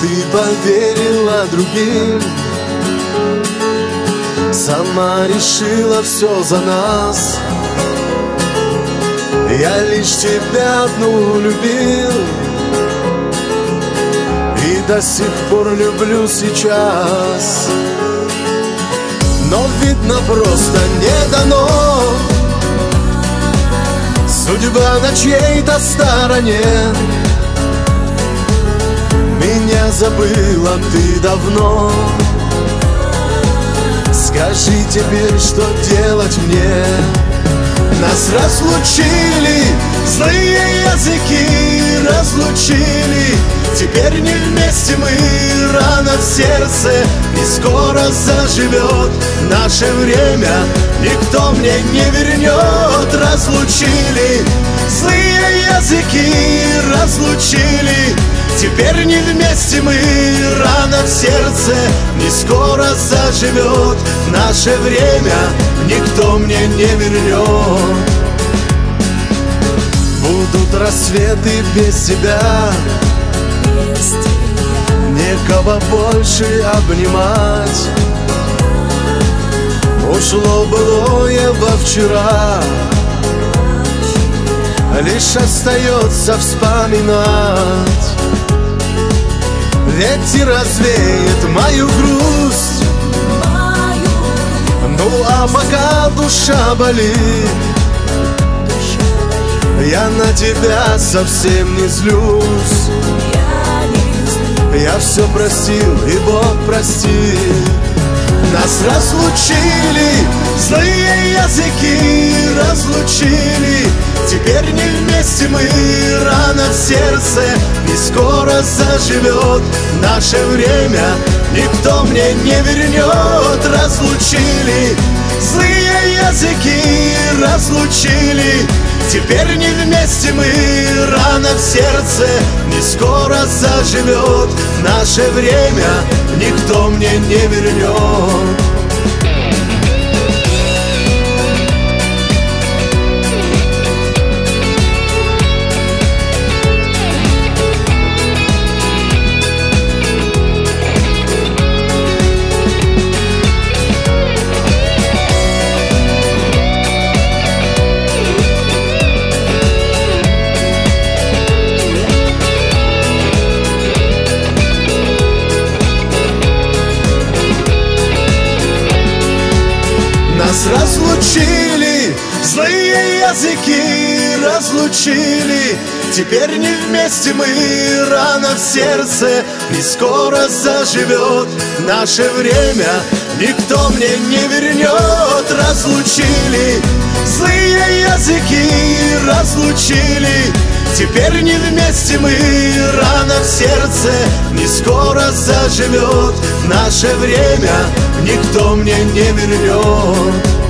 ты поверила другим, сама решила все за нас. Я лишь тебя одну любил и до сих пор люблю сейчас. Но видно, просто не дано, судьба на чьей-то стороне. Меня забыла ты давно, скажи теперь, что делать мне? Нас разлучили, злые языки разлучили. Теперь не вместе мы, рана в сердце не скоро заживет. Наше время никто мне не вернет. Разлучили, злые языки разлучили. Теперь не вместе мы, рана в сердце не скоро заживет. Наше время никто мне не вернет. Будут рассветы без тебя, некого больше обнимать. Ушло былое во вчера, лишь остается вспоминать. Ветер развеет мою грусть, ну а пока душа болит, я на тебя совсем не злюсь. Я все простил, и Бог простит. Нас разлучили, злые языки разлучили. Теперь не вместе мы, рана в сердце не скоро заживет. Наше время никто мне не вернет. Разлучили, злые языки разлучили. Теперь не вместе мы, рана в сердце не скоро заживет. Наше время никто мне не вернет. Нас разлучили, злые языки разлучили. Теперь не вместе мы, рана в сердце не скоро заживет. Наше время никто мне не вернет. Разлучили, злые языки разлучили. Теперь не вместе мы, рана в сердце не скоро заживет. Наше время никто мне не вернет.